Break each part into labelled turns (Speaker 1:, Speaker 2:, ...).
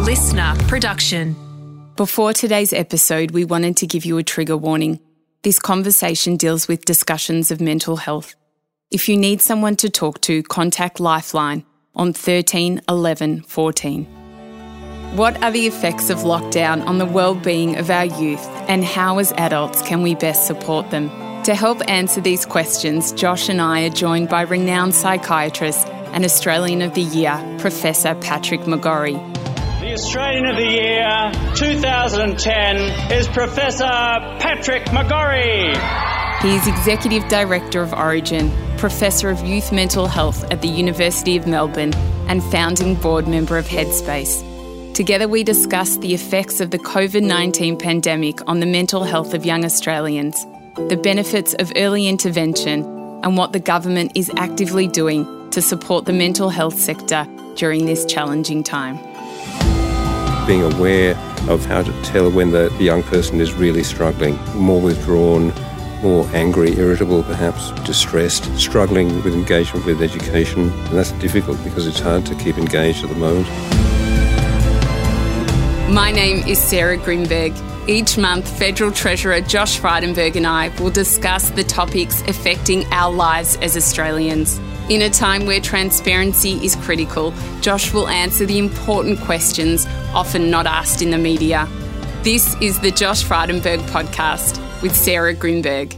Speaker 1: listener production.
Speaker 2: Before today's episode, we wanted to give you a trigger warning. This conversation deals with discussions of mental health. If you need someone to talk to, contact Lifeline on 13 11 14. What are the effects of lockdown on the well-being of our youth, and how as adults can we best support them? To help answer these questions, Josh and I are joined by renowned psychiatrist and Australian of the Year, Professor Patrick McGorry.
Speaker 3: The Australian of the Year 2010 is Professor Patrick McGorry.
Speaker 2: He is Executive Director of Orygen, Professor of Youth Mental Health at the University of Melbourne, and founding board member of Headspace. Together we discuss the effects of the COVID-19 pandemic on the mental health of young Australians, the benefits of early intervention, and what the government is actively doing to support the mental health sector during this challenging time.
Speaker 4: Being aware of how to tell when the young person is really struggling, more withdrawn, more angry, irritable perhaps, distressed, struggling with engagement with education. And that's difficult because it's hard to keep engaged at the moment.
Speaker 2: My name is Sarah Greenberg. Each month, Federal Treasurer Josh Frydenberg and I will discuss the topics affecting our lives as Australians. In a time where transparency is critical, Josh will answer the important questions often not asked in the media. This is the Josh Frydenberg podcast with Sarah Greenberg.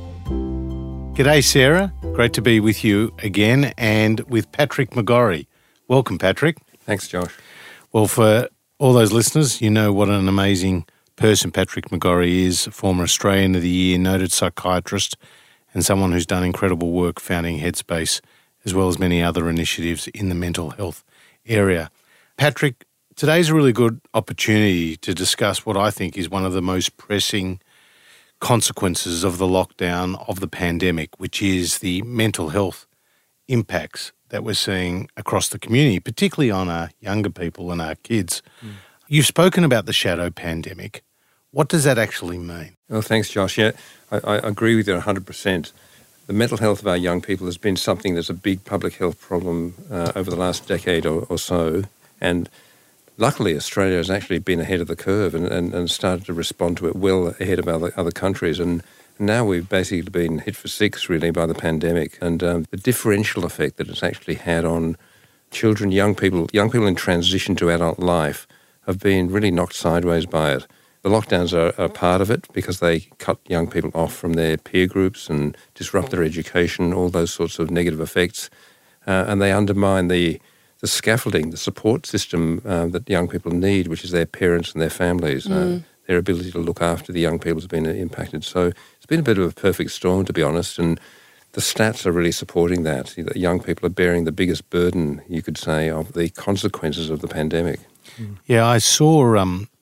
Speaker 5: G'day, Sarah. Great to be with you again and with Patrick McGorry. Welcome, Patrick.
Speaker 4: Thanks, Josh.
Speaker 5: Well, for all those listeners, you know what an amazing person Patrick McGorry is, former Australian of the Year, noted psychiatrist, and someone who's done incredible work founding Headspace, as well as many other initiatives in the mental health area. Patrick, today's a really good opportunity to discuss what I think is one of the most pressing consequences of the lockdown of the pandemic, which is the mental health impacts that we're seeing across the community, particularly on our younger people and our kids. You've spoken about the shadow pandemic. What does that actually mean?
Speaker 4: Well, thanks, Josh. Yeah, I agree with you 100%. The mental health of our young people has been something that's a big public health problem over the last decade or so. And luckily, Australia has actually been ahead of the curve and started to respond to it well ahead of other countries. And now we've basically been hit for six, really, by the pandemic. And the differential effect that it's actually had on children, young people in transition to adult life have been really knocked sideways by it. The lockdowns are a part of it because they cut young people off from their peer groups and disrupt their education, all those sorts of negative effects. And they undermine the scaffolding, the support system that young people need, which is their parents and their families. Their ability to look after the young people has been impacted. So it's been a bit of a perfect storm, to be honest, and the stats are really supporting that. The young people are bearing the biggest burden, you could say, of the consequences of the pandemic.
Speaker 5: Yeah, I saw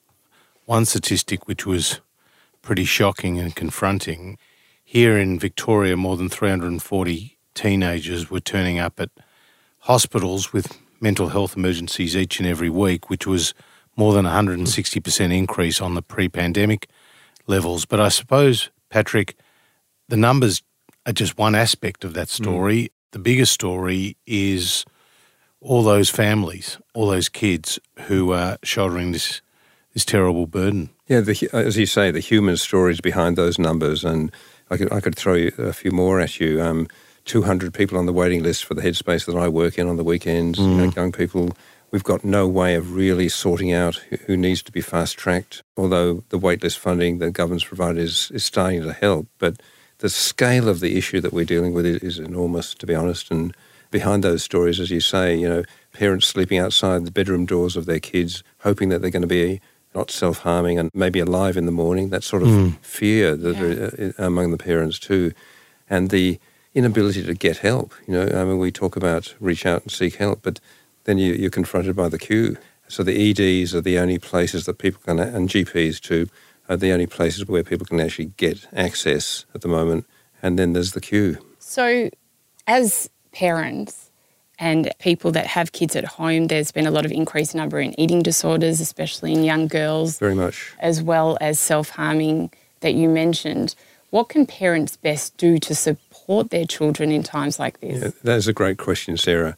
Speaker 5: one statistic which was pretty shocking and confronting. Here in Victoria, more than 340 teenagers were turning up at hospitals with mental health emergencies each and every week, which was more than 160% increase on the pre-pandemic levels. But I suppose, Patrick, the numbers are just one aspect of that story. The bigger story is all those families, all those kids who are shouldering this terrible burden.
Speaker 4: Yeah, as you say, the human stories behind those numbers, and I could throw you a few more at you. 200 people on the waiting list for the Headspace that I work in on the weekends, young people. We've got no way of really sorting out who needs to be fast-tracked, although the waitlist funding that government's provided is starting to help. But the scale of the issue that we're dealing with is enormous, to be honest, and behind those stories, as you say, parents sleeping outside the bedroom doors of their kids, hoping that they're going to be not self-harming and maybe alive in the morning, that sort of fear that among the parents too. And the inability to get help. We talk about reach out and seek help, but then you're confronted by the queue. So the EDs are the only places that people can, and GPs too, are the only places where people can actually get access at the moment. And then there's the queue.
Speaker 2: So as parents and people that have kids at home, there's been a lot of increased number in eating disorders, especially in young girls.
Speaker 4: Very much.
Speaker 2: As well as self-harming that you mentioned. What can parents best do to support their children in times like this?
Speaker 4: Yeah, that is a great question, Sarah.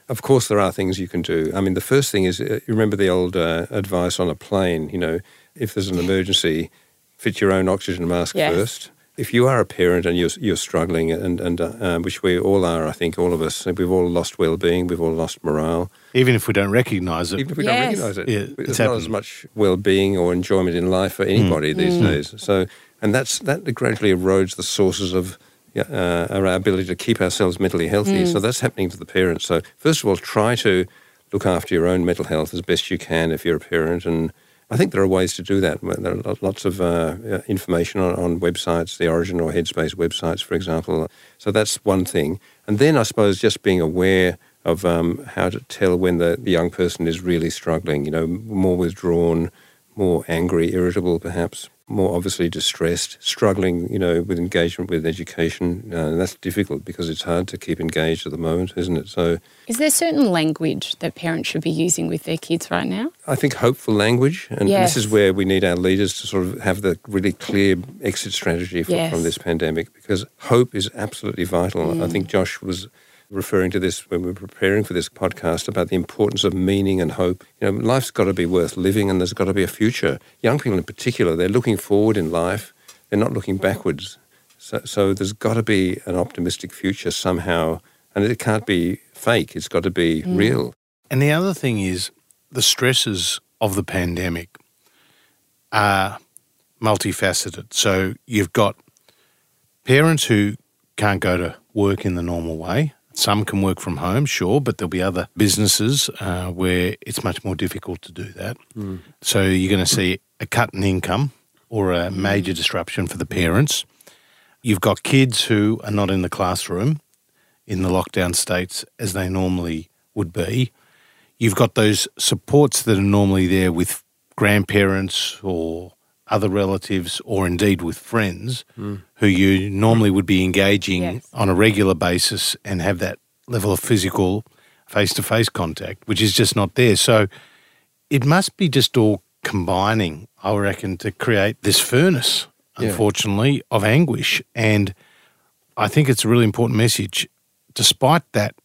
Speaker 4: Of course, there are things you can do. I mean, the first thing is, you remember the old advice on a plane, if there's an emergency, fit your own oxygen mask first. If you are a parent and you're struggling, and which we all are, I think, all of us, we've all lost well-being, we've all lost morale.
Speaker 5: Even if we don't recognise it.
Speaker 4: Even if we don't recognise it.
Speaker 5: Yeah,
Speaker 4: there's not as much well-being or enjoyment in life for anybody these days. So, and that gradually erodes the sources of our ability to keep ourselves mentally healthy. So that's happening to the parents. So first of all, try to look after your own mental health as best you can if you're a parent, and I think there are ways to do that. There are lots of information on websites, the Origin or Headspace websites, for example. So that's one thing. And then I suppose just being aware of how to tell when the young person is really struggling, more withdrawn, more angry, irritable perhaps, more obviously distressed, struggling, with engagement with education. And that's difficult because it's hard to keep engaged at the moment, isn't it? So,
Speaker 2: is there certain language that parents should be using with their kids right now?
Speaker 4: I think hopeful language, and this is where we need our leaders to sort of have the really clear exit strategy from this pandemic, because hope is absolutely vital. I think Josh was referring to this when we were preparing for this podcast about the importance of meaning and hope. Life's got to be worth living, and there's got to be a future. Young people in particular, they're looking forward in life. They're not looking backwards. So there's got to be an optimistic future somehow, and it can't be fake. It's got to be real.
Speaker 5: And the other thing is the stresses of the pandemic are multifaceted. So you've got parents who can't go to work in the normal way. Some can work from home, sure, but there'll be other businesses where it's much more difficult to do that. So you're going to see a cut in income or a major disruption for the parents. You've got kids who are not in the classroom in the lockdown states as they normally would be. You've got those supports that are normally there with grandparents or other relatives or indeed with friends who you normally would be engaging on a regular basis and have that level of physical face-to-face contact, which is just not there. So it must be just all combining, I reckon, to create this furnace, unfortunately, of anguish. And I think it's a really important message. Despite that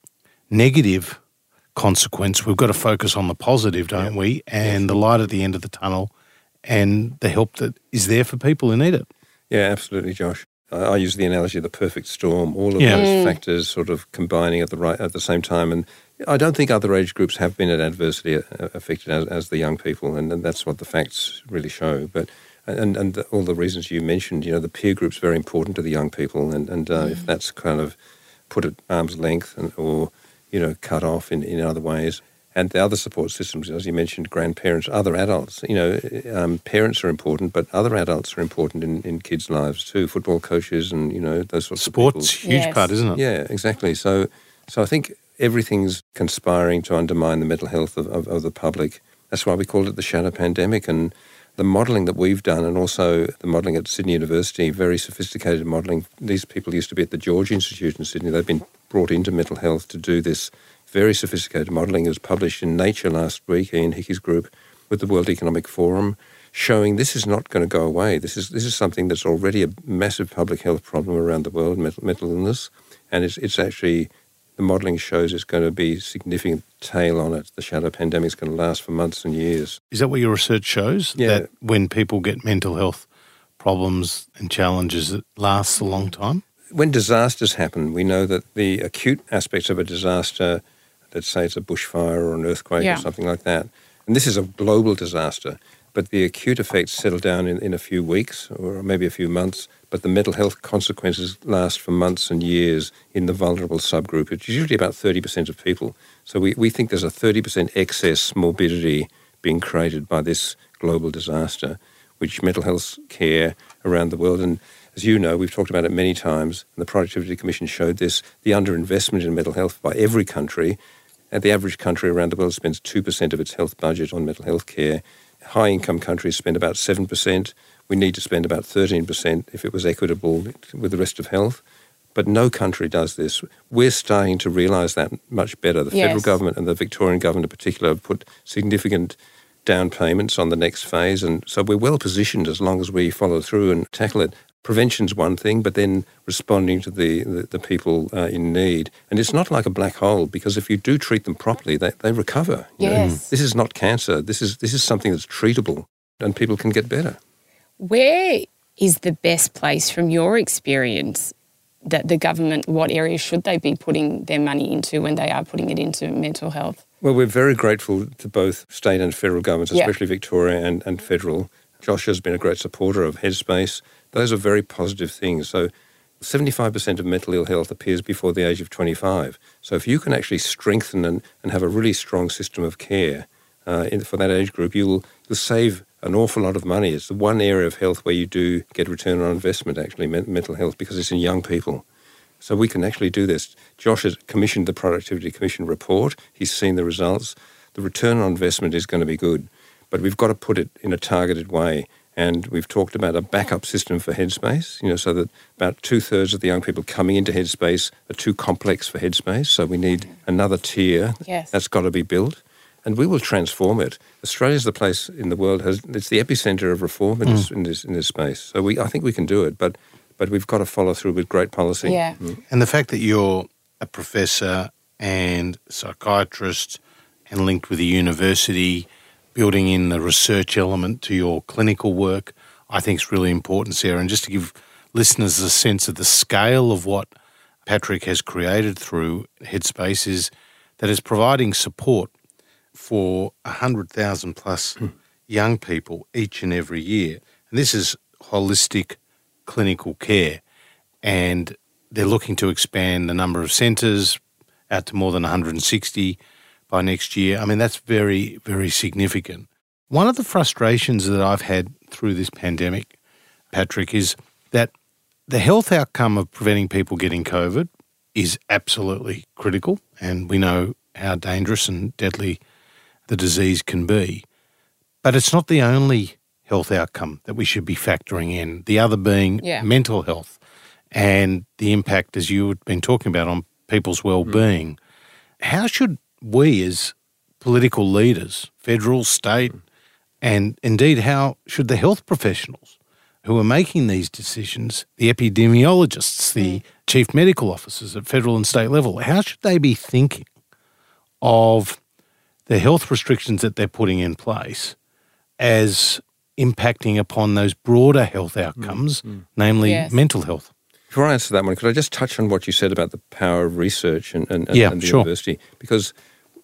Speaker 5: negative consequence, we've got to focus on the positive, don't we? And the light at the end of the tunnel and the help that is there for people who need it.
Speaker 4: Yeah, absolutely, Josh. I use the analogy of the perfect storm, all of those factors sort of combining at the same time. And I don't think other age groups have been adversely affected as the young people, and that's what the facts really show. But and all the reasons you mentioned, the peer group's very important to the young people, and if that's kind of put at arm's length or cut off in other ways. And the other support systems, as you mentioned, grandparents, other adults. Parents are important, but other adults are important in kids' lives too. Football coaches and, those sorts of people.
Speaker 5: Sport's a huge part, isn't it?
Speaker 4: Yeah, exactly. So I think everything's conspiring to undermine the mental health of the public. That's why we called it the shadow pandemic. And the modelling that we've done, and also the modelling at Sydney University, very sophisticated modelling. These people used to be at the George Institute in Sydney. They've been brought into mental health to do this very sophisticated modelling. It was published in Nature last week, Ian Hickey's group, with the World Economic Forum, showing this is not going to go away. This is something that's already a massive public health problem around the world, mental illness, and it's actually, the modelling shows it's going to be significant tail on it. The shadow pandemic is going to last for months and years.
Speaker 5: Is that what your research shows?
Speaker 4: Yeah.
Speaker 5: That when people get mental health problems and challenges, it lasts a long time?
Speaker 4: When disasters happen, we know that the acute aspects of a disaster, let's say it's a bushfire or an earthquake or something like that, and this is a global disaster, but the acute effects settle down in a few weeks or maybe a few months, but the mental health consequences last for months and years in the vulnerable subgroup. It's usually about 30% of people. So we think there's a 30% excess morbidity being created by this global disaster, which mental health care around the world, and as you know, we've talked about it many times, and the Productivity Commission showed this, the underinvestment in mental health by every country. And the average country around the world spends 2% of its health budget on mental health care. High-income countries spend about 7%. We need to spend about 13% if it was equitable with the rest of health. But no country does this. We're starting to realise that much better. The federal government and the Victorian government in particular have put significant down payments on the next phase, and so we're well positioned as long as we follow through and tackle it. prevention's one thing, but then responding to the people in need. And it's not like a black hole, because if you do treat them properly, they recover.
Speaker 2: Yes.
Speaker 4: This is not cancer. This is something that's treatable, and people can get better.
Speaker 2: Where is the best place, from your experience, that the government, what areas should they be putting their money into when they are putting it into mental health?
Speaker 4: Well, we're very grateful to both state and federal governments, especially Victoria and federal. Josh has been a great supporter of Headspace. Those are very positive things. So 75% of mental ill health appears before the age of 25. So if you can actually strengthen and have a really strong system of care for that age group, you'll save an awful lot of money. It's the one area of health where you do get return on investment, actually, mental health, because it's in young people. So we can actually do this. Josh has commissioned the Productivity Commission report. He's seen the results. The return on investment is going to be good, but we've got to put it in a targeted way. And we've talked about a backup system for Headspace, so that about 2/3 of the young people coming into Headspace are too complex for Headspace. So we need another tier.
Speaker 2: Yes.
Speaker 4: That's got to be built. And we will transform it. Australia's the place in the world, it's the epicenter of reform in this space. So I think we can do it, but we've got to follow through with great policy.
Speaker 2: Yeah.
Speaker 5: And the fact that you're a professor and psychiatrist and linked with a university, building in the research element to your clinical work, I think is really important, Sarah. And just to give listeners a sense of the scale of what Patrick has created through Headspace, is that it's providing support for 100,000 plus young people each and every year. And this is holistic clinical care. And they're looking to expand the number of centres out to more than 160 by next year. I mean, that's very, very significant. One of the frustrations that I've had through this pandemic, Patrick, is that the health outcome of preventing people getting COVID is absolutely critical, and we know how dangerous and deadly the disease can be. But it's not the only health outcome that we should be factoring in, the other being mental health and the impact, as you've been talking about, on people's well-being. How should we as political leaders, federal, state, and indeed how should the health professionals who are making these decisions, the epidemiologists, the chief medical officers at federal and state level, how should they be thinking of the health restrictions that they're putting in place as impacting upon those broader health outcomes, namely mental health?
Speaker 4: Before I answer that one, could I just touch on what you said about the power of research and the university? Because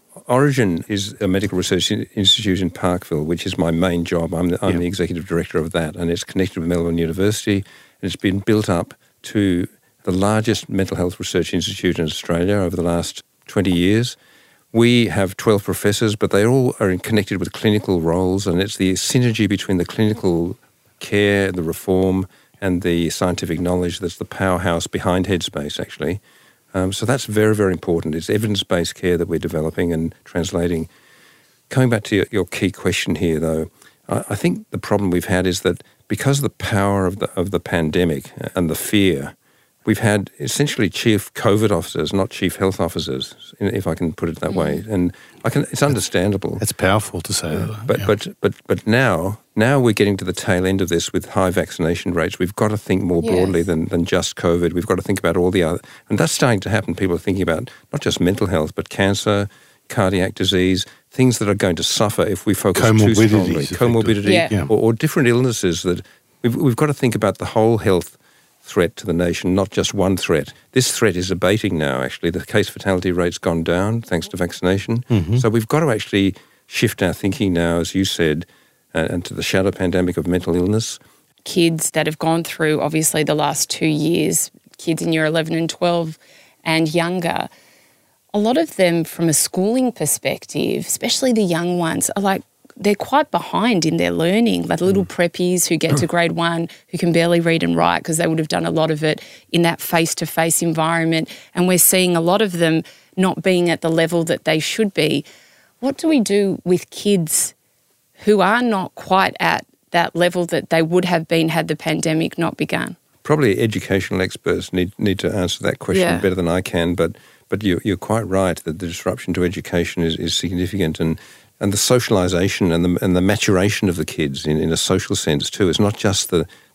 Speaker 4: Orygen is a medical research institute in Parkville, which is my main job. I'm the executive director of that, and it's connected with Melbourne University, and it's been built up to the largest mental health research institute in Australia over the last 20 years. We have 12 professors, but they all are connected with clinical roles, and it's the synergy between the clinical care, the reform, and the scientific knowledge that's the powerhouse behind Headspace, actually. So that's very, very important. It's evidence-based care that we're developing and translating. Coming back to your key question here, though, I think the problem we've had is that because of the power of the pandemic and the fear, we've had essentially chief COVID officers, not chief health officers, if I can put it that way. And it's understandable.
Speaker 5: It's powerful to say that.
Speaker 4: But now we're getting to the tail end of this with high vaccination rates. We've got to think more broadly than just COVID. We've got to think about all the other, and that's starting to happen. People are thinking about not just mental health, but cancer, cardiac disease, things that are going to suffer if we focus too strongly. Comorbidity, or different illnesses that we've got to think about the whole health threat to the nation, not just one threat. This threat is abating now, actually. The case fatality rate's gone down thanks to vaccination. So we've got to actually shift our thinking now, as you said, and to the shadow pandemic of mental illness.
Speaker 2: Kids that have gone through, obviously, the last 2 years, kids in year 11 and 12 and younger, a lot of them from a schooling perspective, especially the young ones, are like, they're quite behind in their learning, like little preppies who get to grade 1 who can barely read and write because they would have done a lot of it in that face-to-face environment. And we're seeing a lot of them not being at the level that they should be. What do we do with kids who are not quite at that level that they would have been had the pandemic not begun?
Speaker 4: Probably educational experts need to answer that question better than I can, but you're quite right that the disruption to education is significant, and the socialisation and the maturation of the kids in a social sense too. It's not just the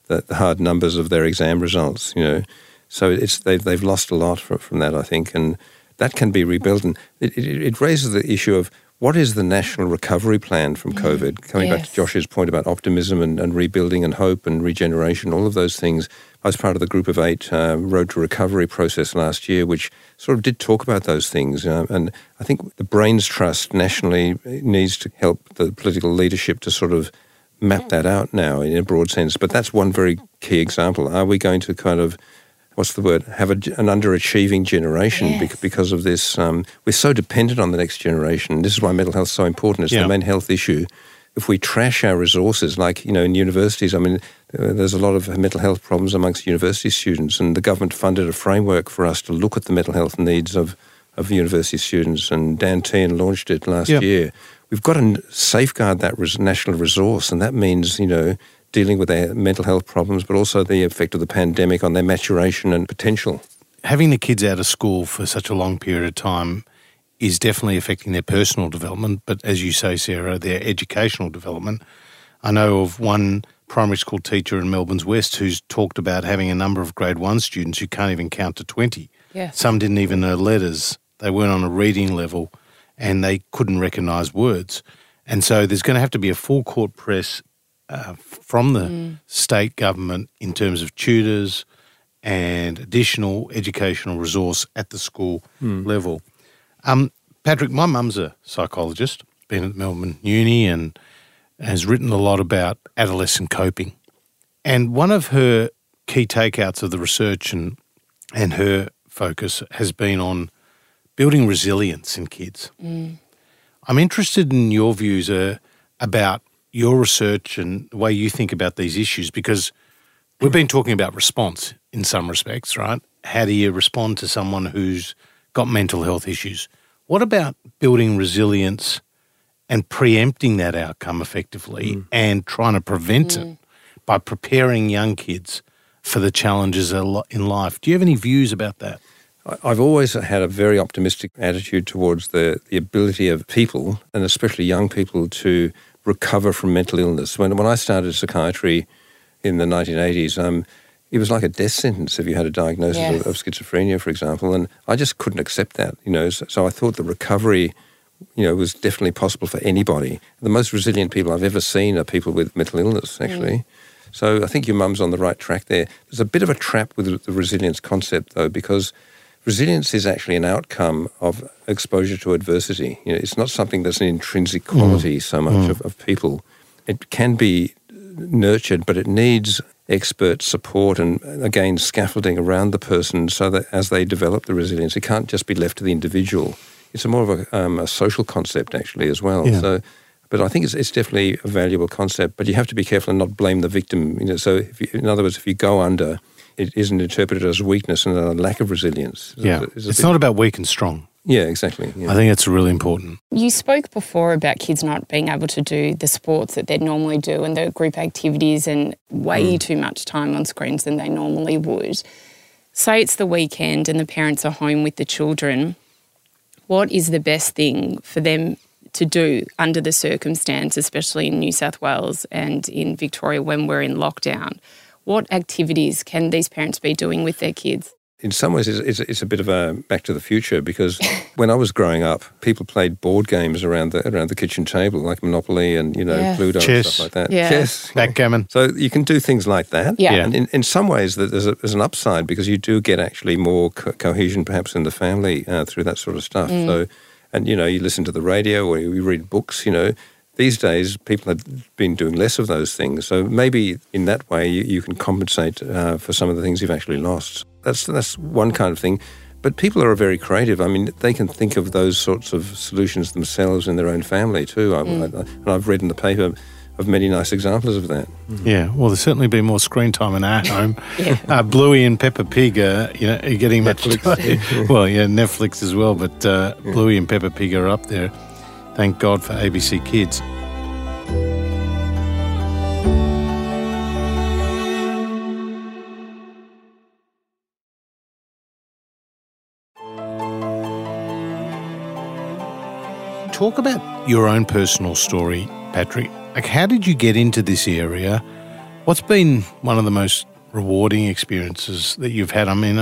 Speaker 4: the hard numbers of their exam results, So they've lost a lot from that, I think, and that can be rebuilt. And it raises the issue of what is the national recovery plan from COVID? Coming back to Josh's point about optimism and rebuilding and hope and regeneration, all of those things. I was part of the Group of 8 Road to Recovery process last year, which sort of did talk about those things. And I think the Brains Trust nationally needs to help the political leadership to sort of map that out now in a broad sense. But that's one very key example. Are we going to kind of, have an underachieving generation because of this? We're so dependent on the next generation. This is why mental health is so important. It's the main health issue. If we trash our resources, like, in universities, there's a lot of mental health problems amongst university students, and the government funded a framework for us to look at the mental health needs of university students, and Dan Tehan launched it last year. We've got to safeguard that national resource, and that means, dealing with their mental health problems, but also the effect of the pandemic on their maturation and potential.
Speaker 5: Having the kids out of school for such a long period of time is definitely affecting their personal development, but as you say, Sarah, their educational development. I know of one primary school teacher in Melbourne's West who's talked about having a number of grade 1 students who can't even count to 20.
Speaker 2: Yeah.
Speaker 5: Some didn't even know letters. They weren't on a reading level and they couldn't recognise words. And so there's going to have to be a full court press from the state government in terms of tutors and additional educational resource at the school level. Patrick, my mum's a psychologist, been at Melbourne Uni and has written a lot about adolescent coping. And one of her key takeouts of the research and her focus has been on building resilience in kids. I'm interested in your views about your research and the way you think about these issues, because we've been talking about response in some respects, right? How do you respond to someone who's got mental health issues? What about building resilience and preempting that outcome effectively and trying to prevent it by preparing young kids for the challenges in life? Do you have any views about that?
Speaker 4: I've always had a very optimistic attitude towards the ability of people, and especially young people, to recover from mental illness. When I started psychiatry in the 1980s, it was like a death sentence if you had a diagnosis of schizophrenia, for example, and I just couldn't accept that, So I thought the recovery, was definitely possible for anybody. The most resilient people I've ever seen are people with mental illness, actually. So I think your mum's on the right track there. There's a bit of a trap with the resilience concept, though, because resilience is actually an outcome of exposure to adversity. It's not something that's an intrinsic quality so much of people. It can be nurtured, but it needs expert support and, again, scaffolding around the person so that as they develop the resilience, it can't just be left to the individual. It's more of a social concept, actually, as well.
Speaker 5: Yeah.
Speaker 4: So, but I think it's definitely a valuable concept, but you have to be careful and not blame the victim. So, in other words, if you go under, it isn't interpreted as weakness and a lack of resilience.
Speaker 5: It's not about weak and strong.
Speaker 4: Yeah, exactly. Yeah.
Speaker 5: I think that's really important.
Speaker 2: You spoke before about kids not being able to do the sports that they'd normally do and the group activities and way too much time on screens than they normally would. Say it's the weekend and the parents are home with the children. What is the best thing for them to do under the circumstance, especially in New South Wales and in Victoria when we're in lockdown? What activities can these parents be doing with their kids?
Speaker 4: In some ways, it's a bit of a back to the future, because when I was growing up, people played board games around the kitchen table, like Monopoly and, Cluedo and stuff like that.
Speaker 2: Yeah.
Speaker 4: Chess.
Speaker 5: Backgammon.
Speaker 4: So you can do things like that.
Speaker 2: Yeah.
Speaker 4: And in some ways, there's an upside, because you do get actually more cohesion perhaps in the family through that sort of stuff. So, and, you listen to the radio or you read books, These days, people have been doing less of those things. So maybe in that way, you can compensate for some of the things you've actually lost. That's one kind of thing. But people are very creative. I mean, they can think of those sorts of solutions themselves in their own family too. And I've read in the paper of many nice examples of that.
Speaker 5: Yeah, well, there's certainly been more screen time in our home. Bluey and Peppa Pig are getting
Speaker 4: Netflix.
Speaker 5: much. Well, yeah, Netflix as well, but Bluey and Peppa Pig are up there. Thank God for ABC Kids. Talk about your own personal story, Patrick. Like, how did you get into this area? What's been one of the most rewarding experiences that you've had? I mean,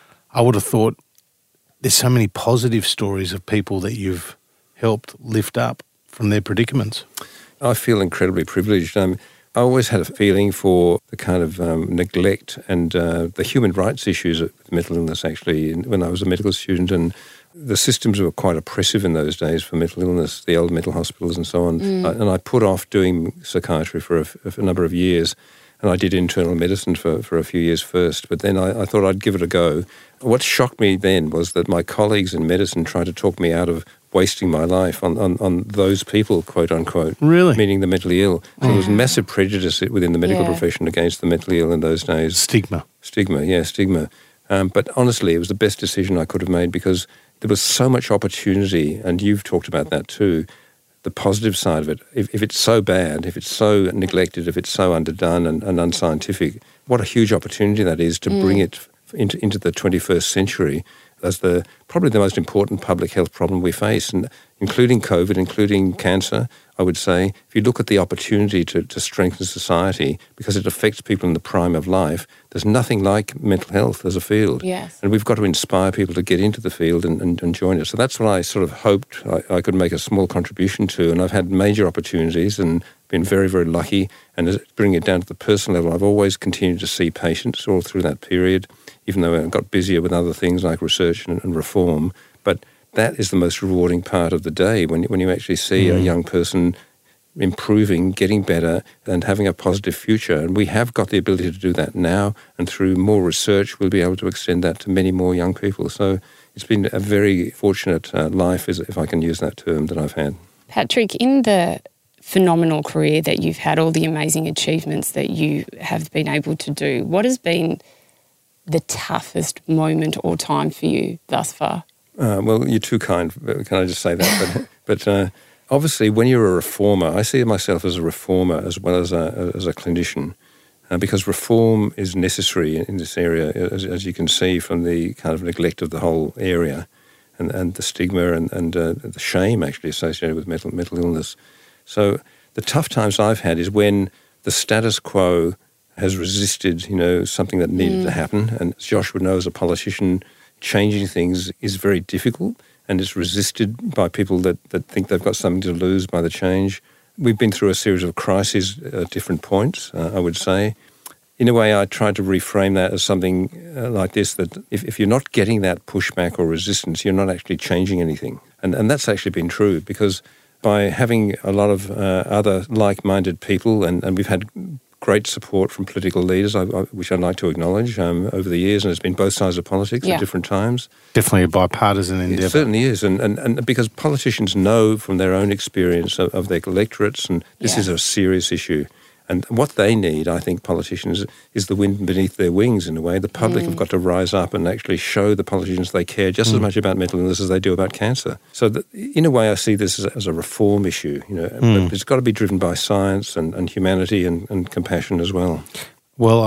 Speaker 5: I would have thought there's so many positive stories of people that you've helped lift up from their predicaments.
Speaker 4: I feel incredibly privileged. I always had a feeling for the kind of neglect and the human rights issues of mental illness, actually, when I was a medical student. And the systems were quite oppressive in those days for mental illness, the old mental hospitals and so on. And I put off doing psychiatry for a number of years. And I did internal medicine for a few years first, but then I thought I'd give it a go. What shocked me then was that my colleagues in medicine tried to talk me out of wasting my life on those people, quote unquote.
Speaker 5: Really?
Speaker 4: Meaning the mentally ill. So there was massive prejudice within the medical profession against the mentally ill in those days.
Speaker 5: Stigma.
Speaker 4: Stigma. But honestly, it was the best decision I could have made because there was so much opportunity, and you've talked about that too, the positive side of it. If it's so bad, if it's so neglected, if it's so underdone and unscientific, what a huge opportunity that is to bring it into the 21st century as probably the most important public health problem we face, and including COVID, including cancer, I would say. If you look at the opportunity to strengthen society because it affects people in the prime of life, there's nothing like mental health as a field.
Speaker 2: Yes.
Speaker 4: And we've got to inspire people to get into the field and join it. So that's what I sort of hoped I could make a small contribution to. And I've had major opportunities and been very, very lucky. And bringing it down to the personal level, I've always continued to see patients all through that period, even though I got busier with other things like research and reform. But that is the most rewarding part of the day when you actually see a young person improving, getting better, and having a positive future. And we have got the ability to do that now, and through more research, we'll be able to extend that to many more young people. So it's been a very fortunate life, if I can use that term, that I've had.
Speaker 2: Patrick, in the phenomenal career that you've had, all the amazing achievements that you have been able to do, what has been the toughest moment or time for you thus far?
Speaker 4: Well, you're too kind. Can I just say that? But obviously, when you're a reformer, I see myself as a reformer as well as a clinician, because reform is necessary in this area, as you can see from the kind of neglect of the whole area, and the stigma and the shame actually associated with mental illness. So the tough times I've had is when the status quo has resisted, something that needed to happen. And as Josh would know, as a politician, changing things is very difficult, and it's resisted by people that think they've got something to lose by the change. We've been through a series of crises at different points, I would say. In a way, I tried to reframe that as something like this, that if you're not getting that pushback or resistance, you're not actually changing anything. And that's actually been true, because by having a lot of other like-minded people, and we've had great support from political leaders, which I'd like to acknowledge, over the years, and it's been both sides of politics at different times.
Speaker 5: Definitely a bipartisan endeavour.
Speaker 4: It certainly is, and because politicians know from their own experience of their electorates, and this is a serious issue. And what they need, I think, politicians, is the wind beneath their wings, in a way. The public have got to rise up and actually show the politicians they care just as much about mental illness as they do about cancer. So in a way, I see this as a reform issue, but it's got to be driven by science and humanity and compassion as well.
Speaker 5: Well,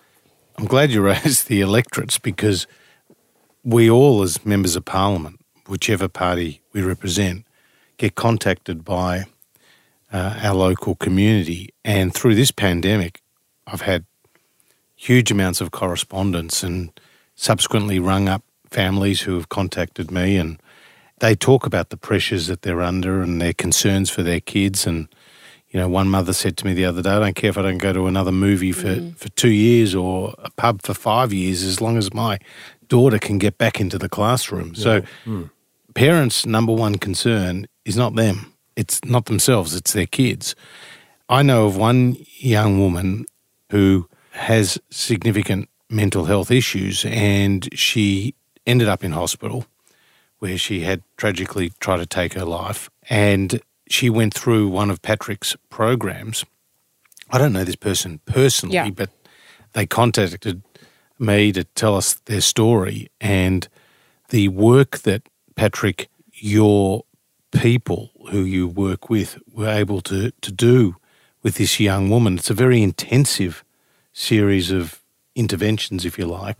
Speaker 5: I'm glad you raised the electorates, because we all, as members of parliament, whichever party we represent, get contacted by our local community. And through this pandemic, I've had huge amounts of correspondence and subsequently rung up families who have contacted me, and they talk about the pressures that they're under and their concerns for their kids. And, one mother said to me the other day, I don't care if I don't go to another movie for 2 years or a pub for 5 years, as long as my daughter can get back into the classroom. Yeah. So parents' number one concern is not them. It's not themselves, it's their kids. I know of one young woman who has significant mental health issues, and she ended up in hospital where she had tragically tried to take her life, and she went through one of Patrick's programs. I don't know this person personally, but they contacted me to tell us their story, and the work that Patrick, your people who you work with, were able to do with this young woman. It's a very intensive series of interventions, if you like,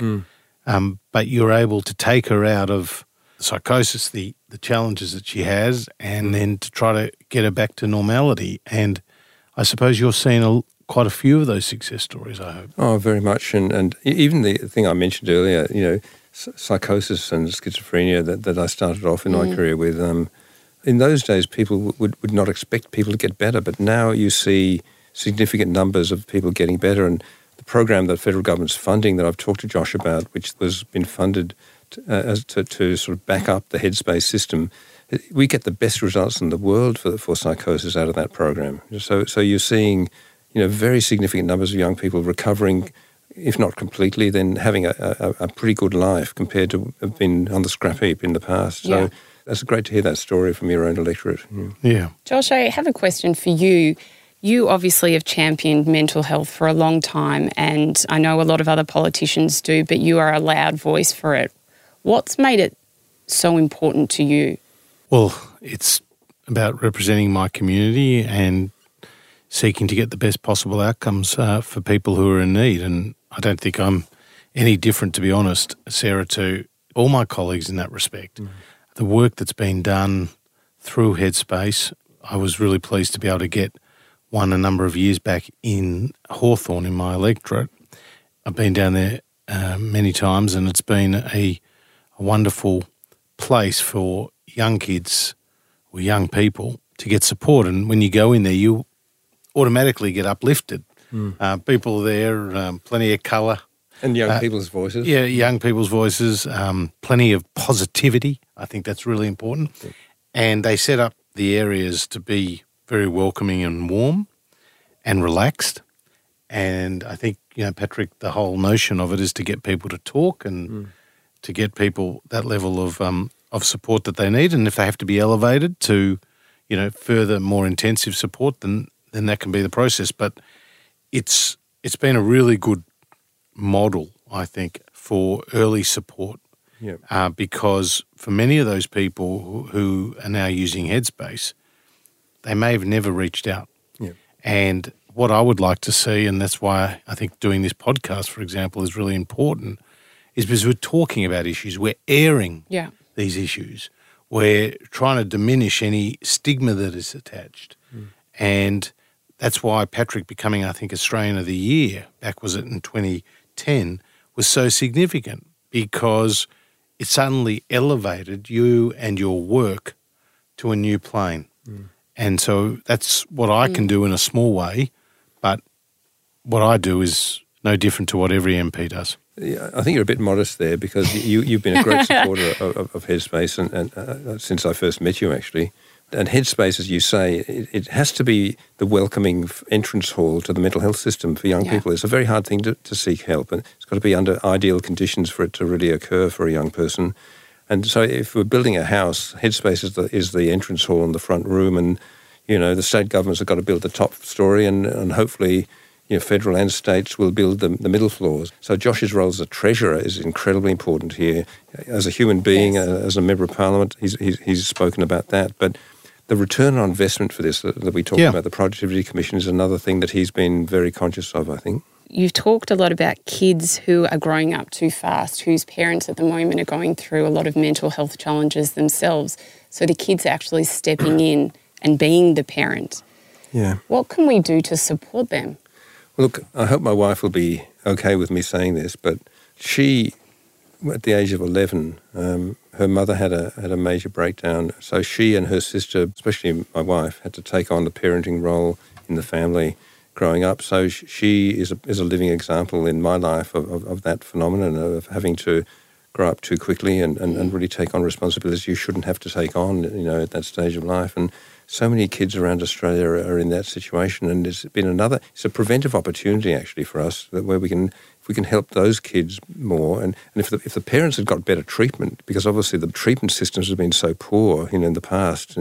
Speaker 5: but you're able to take her out of psychosis, the challenges that she has, and then to try to get her back to normality. And I suppose you're seeing quite a few of those success stories, I hope.
Speaker 4: Oh, very much. And even the thing I mentioned earlier, psychosis and schizophrenia that I started off in my career with, in those days people would not expect people to get better, but now you see significant numbers of people getting better. And the program that the federal government's funding that I've talked to Josh about, which has been funded to sort of back up the Headspace system, we get the best results in the world for psychosis out of that program. So you're seeing, very significant numbers of young people recovering, if not completely, then having a pretty good life compared to have been on the scrap heap in the past. So that's great to hear that story from your own electorate.
Speaker 5: Yeah.
Speaker 2: Josh, I have a question for you. You obviously have championed mental health for a long time, and I know a lot of other politicians do, but you are a loud voice for it. What's made it so important to you?
Speaker 5: Well, it's about representing my community and seeking to get the best possible outcomes for people who are in need. And I don't think I'm any different, to be honest, Sarah, to all my colleagues in that respect. The work that's been done through Headspace, I was really pleased to be able to get one a number of years back in Hawthorn in my electorate. I've been down there many times, and it's been a wonderful place for young kids or young people to get support. And when you go in there, you automatically get uplifted. People there, plenty of colour.
Speaker 4: And young people's voices.
Speaker 5: Yeah, young people's voices, plenty of positivity. I think that's really important. Yeah. And they set up the areas to be very welcoming and warm and relaxed. And I think, Patrick, the whole notion of it is to get people to talk and to get people that level of support that they need. And if they have to be elevated to, further more intensive support, then that can be the process. But it's been a really good model, I think, for early support. Because for many of those people who are now using Headspace, they may have never reached out. And what I would like to see, and that's why I think doing this podcast, for example, is really important, is because we're talking about issues. We're airing these issues. We're trying to diminish any stigma that is attached. And that's why Patrick becoming, I think, Australian of the Year, back was it in 2010, was so significant because it suddenly elevated you and your work to a new plane. And so that's what I can do in a small way, but what I do is no different to what every MP does.
Speaker 4: Yeah, I think you're a bit modest there because you've been a great supporter of Headspace and since I first met you, actually. And Headspace, as you say, it has to be the welcoming entrance hall to the mental health system for young people. It's a very hard thing to seek help, and it's got to be under ideal conditions for it to really occur for a young person. And so if we're building a house, Headspace is the entrance hall in the front room, and, the state governments have got to build the top story, and hopefully, federal and states will build the middle floors. So Josh's role as a treasurer is incredibly important here. As a human being, as a member of parliament, he's spoken about that. But the return on investment for this that we talked about, the Productivity Commission, is another thing that he's been very conscious of, I think.
Speaker 2: You've talked a lot about kids who are growing up too fast, whose parents at the moment are going through a lot of mental health challenges themselves. So the kids are actually stepping in and being the parent.
Speaker 4: Yeah.
Speaker 2: What can we do to support them?
Speaker 4: Well, look, I hope my wife will be okay with me saying this, but she, at the age of 11, her mother had a major breakdown. So she and her sister, especially my wife, had to take on the parenting role in the family growing up. So she is a living example in my life of that phenomenon of having to grow up too quickly and really take on responsibilities you shouldn't have to take on, at that stage of life. And so many kids around Australia are in that situation, and it's a preventive opportunity actually for us where if we can help those kids more, and if the parents had got better treatment, because obviously the treatment systems have been so poor, in the past.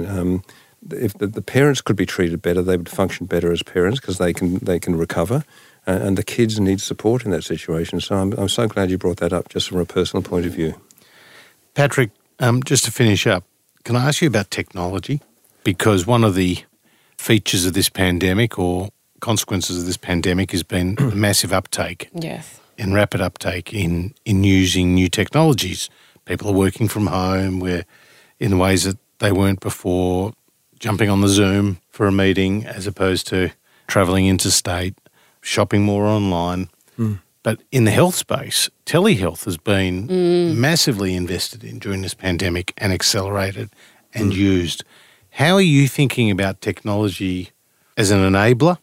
Speaker 4: If the parents could be treated better, they would function better as parents because they can recover, and the kids need support in that situation. So I'm so glad you brought that up, just from a personal point of view.
Speaker 5: Patrick, just to finish up, can I ask you about technology? Because one of the features of this pandemic or consequences of this pandemic has been a massive uptake and rapid uptake in using new technologies. People are working from home in ways that they weren't before, jumping on the Zoom for a meeting as opposed to travelling interstate. shopping more online. But in the health space, telehealth has been massively invested in during this pandemic and accelerated and used. How are you thinking about technology as an enabler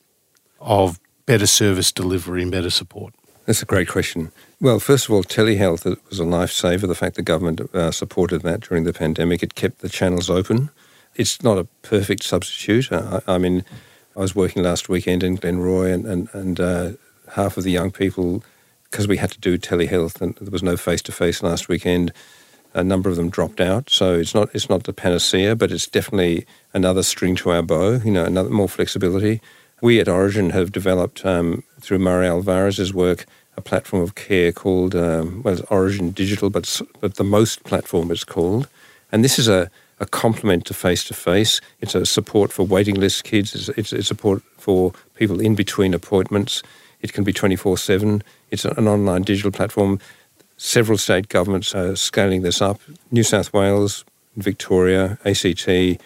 Speaker 5: of better service delivery and better support?
Speaker 4: That's a great question. Well, first of all, telehealth was a lifesaver. The fact the government supported that during the pandemic, it kept the channels open. It's not a perfect substitute. I mean, I was working last weekend in Glenroy and half of the young people, because we had to do telehealth and there was no face-to-face last weekend, a number of them dropped out. So it's not the panacea, but it's definitely another string to our bow, another more flexibility. We at Orygen have developed, through Murray Alvarez's work, a platform of care called, it's Orygen Digital, but the MOST platform it's called. And this is a complement to face-to-face. It's a support for waiting list kids. It's a support for people in between appointments. It can be 24/7. It's an online digital platform. Several state governments are scaling this up. New South Wales, Victoria, ACT,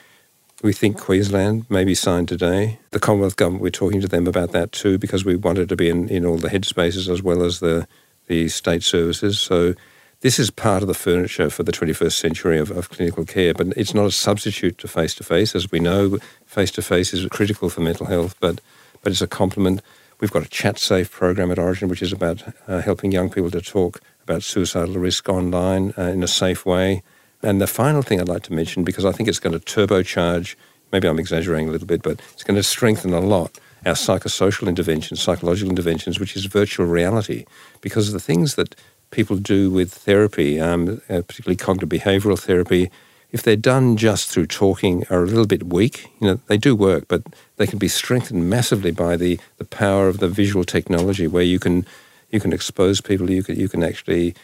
Speaker 4: we think Queensland may be signed today. The Commonwealth Government, we're talking to them about that too, because we wanted to be in all the headspaces as well as the state services. So this is part of the furniture for the 21st century of clinical care, but it's not a substitute to face-to-face. As we know, face-to-face is critical for mental health, but it's a complement. We've got a Chat Safe program at Orygen, which is about helping young people to talk about suicidal risk online in a safe way. And the final thing I'd like to mention, because I think it's going to turbocharge, maybe I'm exaggerating a little bit, but it's going to strengthen a lot our psychosocial interventions, psychological interventions, which is virtual reality. Because the things that people do with therapy, particularly cognitive behavioural therapy, if they're done just through talking, are a little bit weak. They do work, but they can be strengthened massively by the power of the visual technology, where you can expose people, you can actually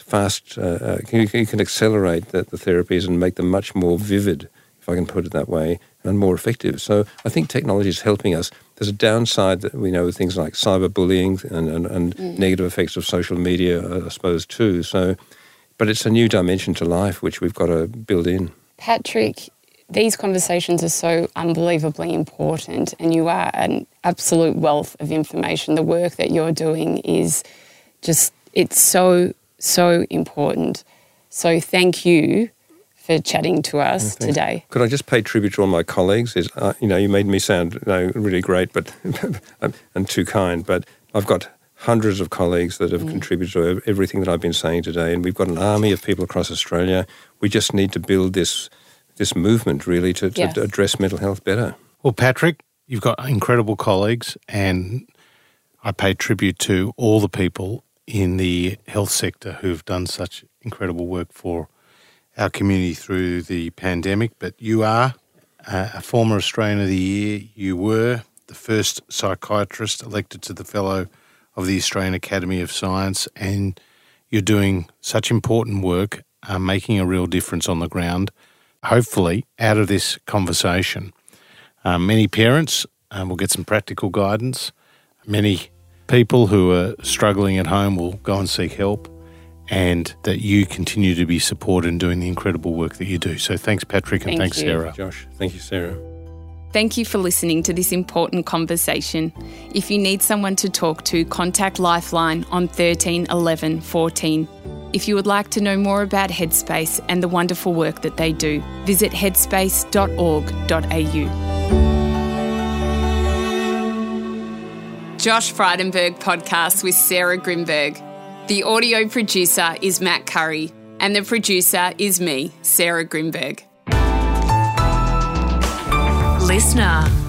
Speaker 4: you can accelerate the therapies and make them much more vivid, if I can put it that way, and more effective. So I think technology is helping us. There's a downside that we know with things like cyberbullying and negative effects of social media, I suppose, too. So, but it's a new dimension to life which we've got to build in.
Speaker 2: Patrick, these conversations are so unbelievably important, and you are an absolute wealth of information. The work that you're doing is just, it's so important. So thank you for chatting to us today.
Speaker 4: Could I just pay tribute to all my colleagues? You made me sound really great, but and too kind. But I've got hundreds of colleagues that have contributed to everything that I've been saying today, and we've got an army of people across Australia. We just need to build this movement really to address mental health better.
Speaker 5: Well, Patrick, you've got incredible colleagues, and I pay tribute to all the people in the health sector who've done such incredible work for our community through the pandemic. But you are a former Australian of the Year. You were the first psychiatrist elected to the Fellow of the Australian Academy of Science, and you're doing such important work, making a real difference on the ground. Hopefully, out of this conversation, many parents will get some practical guidance. Many people who are struggling at home will go and seek help, and that you continue to be supported in doing the incredible work that you do. So thanks, Patrick, and thanks, Sarah.
Speaker 4: Josh. Thank you, Sarah.
Speaker 2: Thank you for listening to this important conversation. If you need someone to talk to, contact Lifeline on 13 11 14. If you would like to know more about Headspace and the wonderful work that they do, visit headspace.org.au. Josh Frydenberg podcast with Sarah Grimberg. The audio producer is Matt Curry, and the producer is me, Sarah Grimberg.
Speaker 1: Listener.